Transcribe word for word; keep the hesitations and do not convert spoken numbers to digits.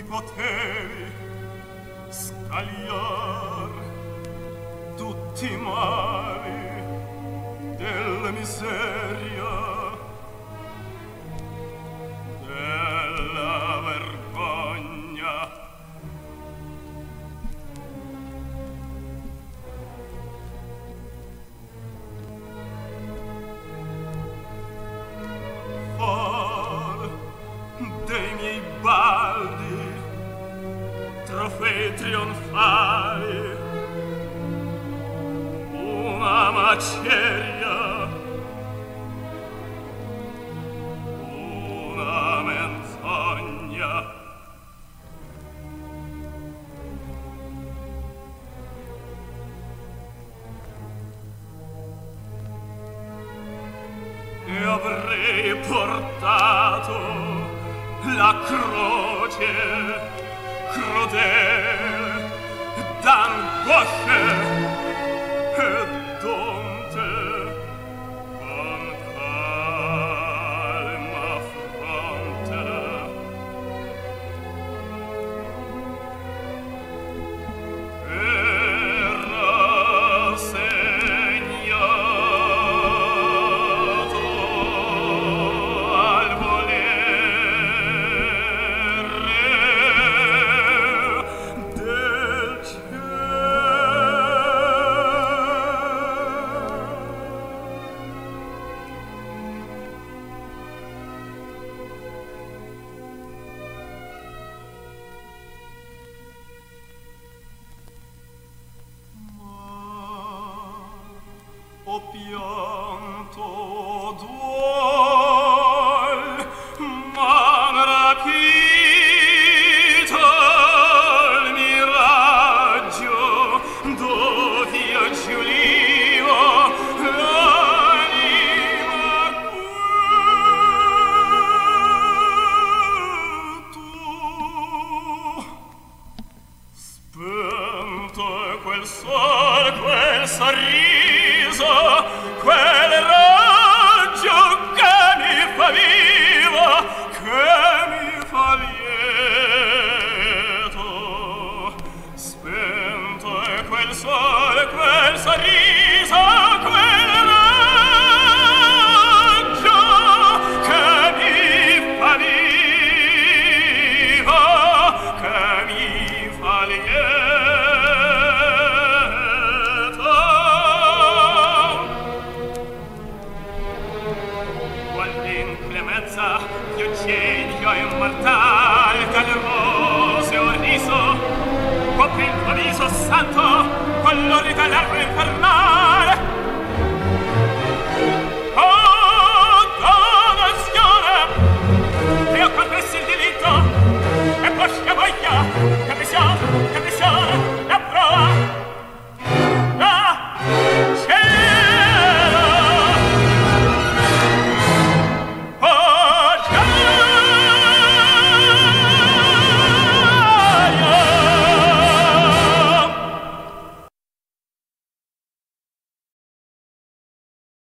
potevi scagliar tutti i mali della miseria, della vergogna. Far dei miei baldi trofei trionfali una maceria, una menzogna. E avrei portato la croce crudele d'angosce e d'onte con calma fronte. Era segnato al volere del ho pianto duol, m'han rapito il miraggio dov'io giulivo l'anima tu. Spento quel sol, quel sorriso, quel raggio che mi fa vivo, che mi fa lieto. Spento è quel sole, quel sorriso, quel raggio che mi fa vivo, che mi fa lieto. Più genio immortale